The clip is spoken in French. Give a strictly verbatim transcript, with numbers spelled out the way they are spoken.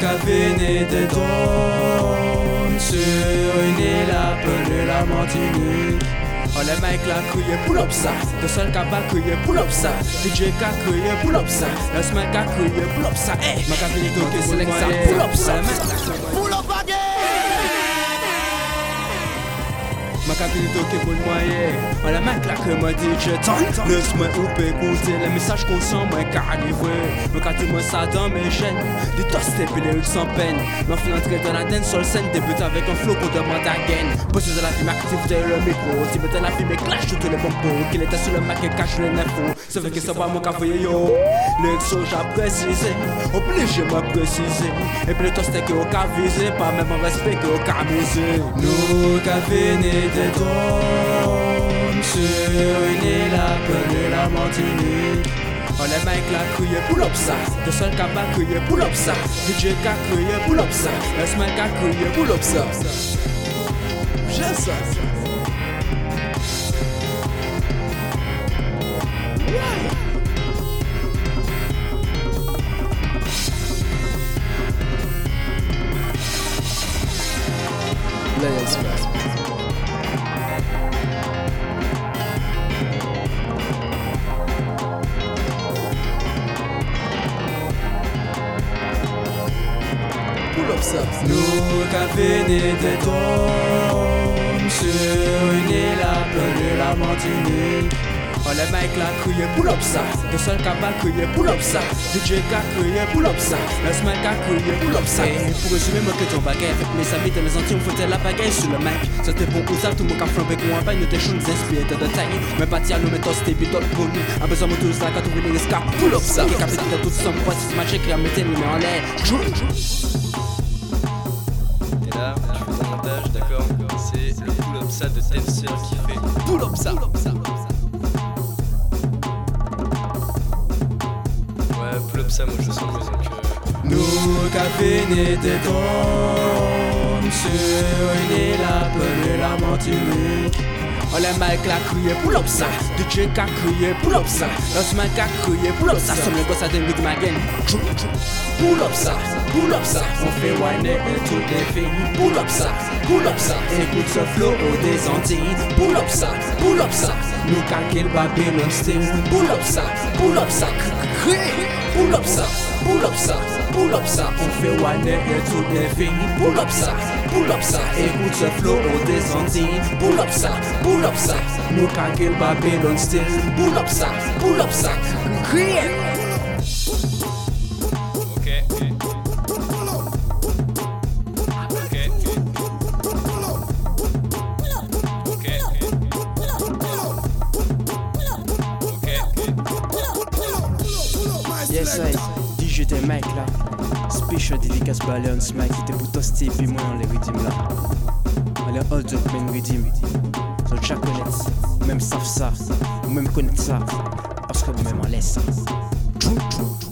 qu'a véné des drones sur une île appelée la Martinique. Oh les mecs là crié pull up ça, le seul qui va crier pull up ça, D J qui a crié pull up ça, le seul qui a crié pull up ça, eh, ma cabine toquée c'est ça, pull up ça, pull up again. Ma cabine toquée pour le moyen, oh les mecs là que m'a dit je tente, laisse-moi ou écouter les messages conscients moi qui arrivent, me quand tu me ça dans mes chaînes, des toastés puis les sans peine, m'en fin entrer dans la dance sur le scène, débute avec un flow qu'on demande à gain, poser de la vie m'activité le micro, si mettais la vie me clash tous les bonbons, qu'il était sur le Mac et cache les infos, c'est vrai que ça va mon café yo, l'exo j'ai précisé, obligé m'a préciser, et puis le toasté qui au cas visé, pas même en respect que au cas misé, nous qu'a véné des drones sur une île appelée la Martinique. Oh les mecs là crié pull up ça, le seul qui va crier pull up ça, D J qui a crié pull up ça, le seul qui a crié pull up ça. J'ai ça. Là il y a ce passe. Nous qu'a véné des drones sur une île appelée la Martinique. Oh les mecs là crié pull up ça, le seul qui va crier pull up ça, D J qui a crié pull up ça, le seul qui a crié pull up ça. Pour résumer moi que ton baguette, avec mes amis de mes Antilles on foutait la baguette sur le mec. C'était bon pour ça, tout le monde a flambé qu'on a nous tes choses inspirées de taille. Mais pas tiens nous mettons c'était bidon connu, a besoin de tout ça quand on les escapes pull up ça. Qui capte de toute somme, pas si match qui a mis les mains en l'air. Là, je fais un montage, d'accord. C'est le pull up ça de Tenseur qui fait pull up ça. Ouais, pull up ça, moi je sens mieux donc. Euh... Nous qu'a véné des drones sur une île appelée la Martinique. Oh les mecs là crié pull up ça, D J qui a crié pull up ça, le seul qui a crié pull up ça, somme le gosse à des rythmes again. Pull up ça, pull up ça, on fait whiner et toutes les filles. Pull up ça, pull up ça, écoute ce flow au des Antilles. Pull up ça, pull up ça, nous calquille Babylon style. Pull up ça, pull up ça, pull up ça, pull up ça, pull up ça, on fait whiner et toutes les filles. Pull up ça, pull up ça, écoute ce flow au des Antilles. Pull up ça, pull up ça, nous calquille Babylon style. Pull up ça, pull up ça, Yes, I, D J des mecs là. Special dédicace balance, mec, qui était pour toaster, puis moi on les rythmes là. On les hold up, même rythme. Donc chaque connaître, même savent ça, ou même connaître ça, parce que nous-mêmes on laisse ça.